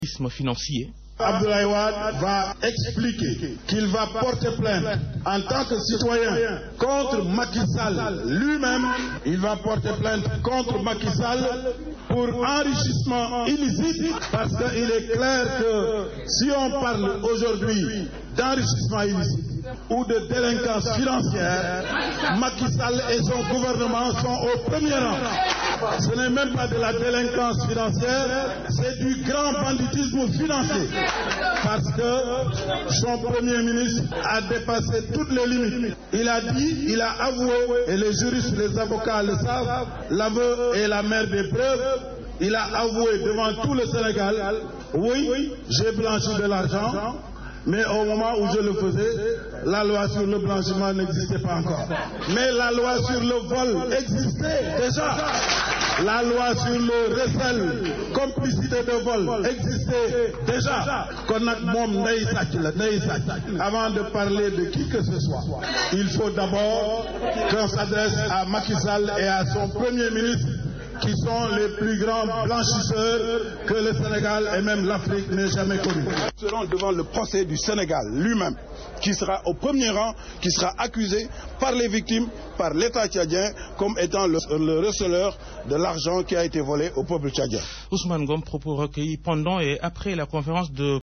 financier. Abdoulaye Wade va expliquer qu'il va porter plainte en tant que citoyen contre Macky Sall lui-même. Il va porter plainte contre Macky Sall pour enrichissement illicite, parce qu'il est clair que si on parle aujourd'hui d'enrichissement illicite ou de délinquance financière, Macky Sall et son gouvernement sont au premier rang. Ce n'est même pas de la délinquance financière, c'est du grand banditisme financier. Parce que son premier ministre a dépassé toutes les limites. Il a dit, il a avoué, et les juristes, les avocats le savent, l'aveu est la mère des preuves. Il a avoué devant tout le Sénégal, oui, j'ai blanchi de l'argent, mais au moment où je le faisais, la loi sur le blanchiment n'existait pas encore. Mais la loi sur le vol existait déjà. La loi sur le recel, complicité de vol, existait déjà. Avant de parler de qui que ce soit, il faut d'abord qu'on s'adresse à Macky Sall et à son Premier ministre, qui sont les plus grands blanchisseurs que le Sénégal et même l'Afrique n'aient jamais connus. Nous serons devant le procès du Sénégal lui-même, qui sera au premier rang, qui sera accusé par les victimes, par l'État tchadien, comme étant le receleur de l'argent qui a été volé au peuple tchadien. Ousmane Ngom, propos recueillis pendant et après la conférence de